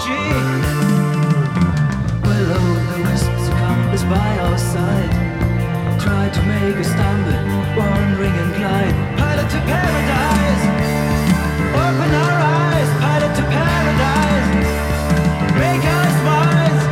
Below the wisps accomplished by our side. Try to make a stumble, wandering and glide. Pilot to paradise. Open our eyes. Pilot to paradise. Make us wise.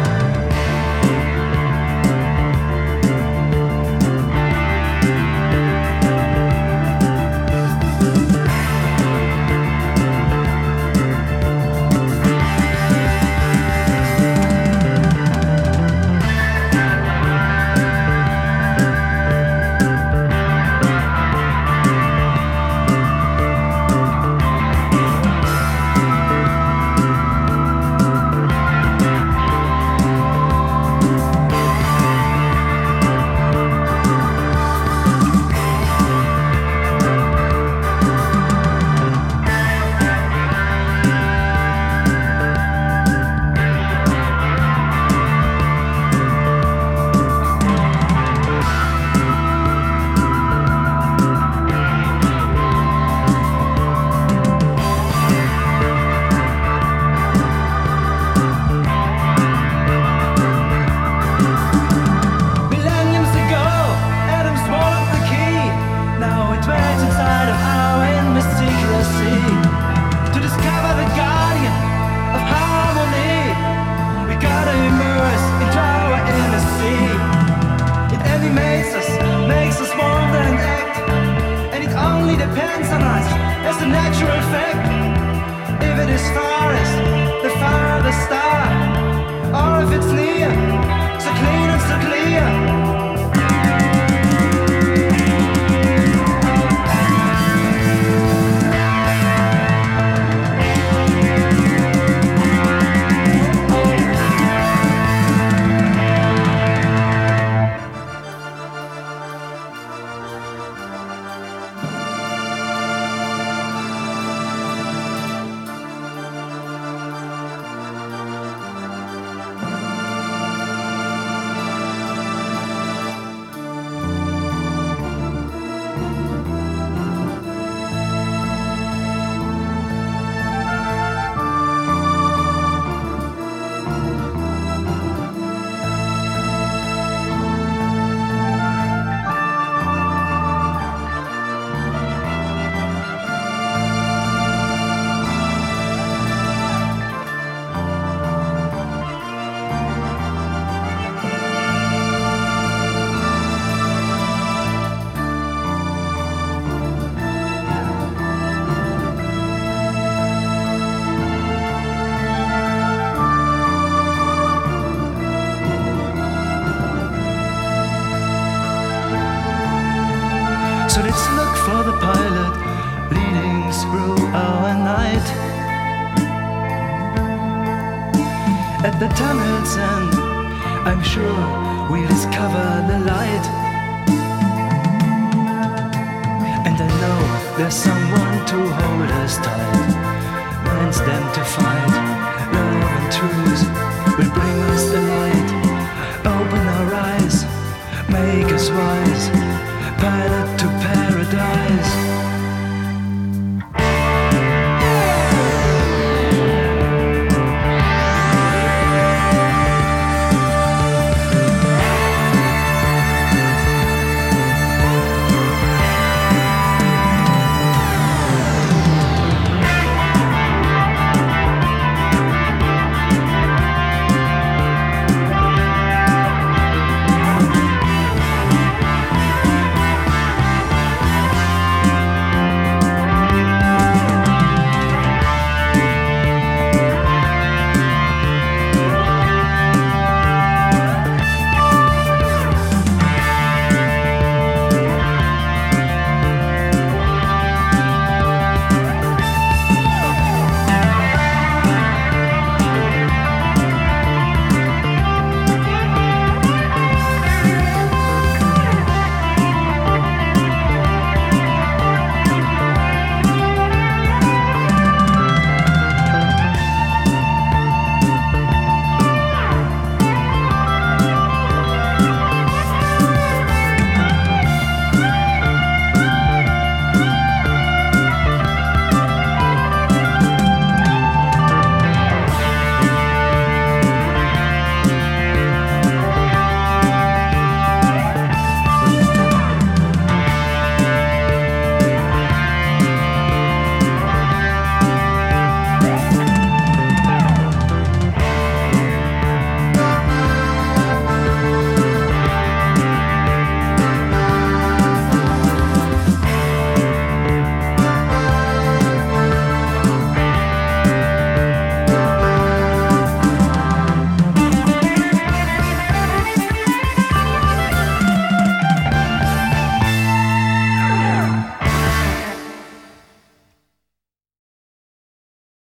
Depends on us as a natural fact. If it is farthest, the farthest star, or if it's near, so clean and so clear. So let's look for the pilot leading through our night. At the tunnel's end, I'm sure we'll discover the light. And I know there's someone to hold us tight, and stand to fight. Love and truth will bring us the light. Open our eyes, make us wise. Pilot to paradise.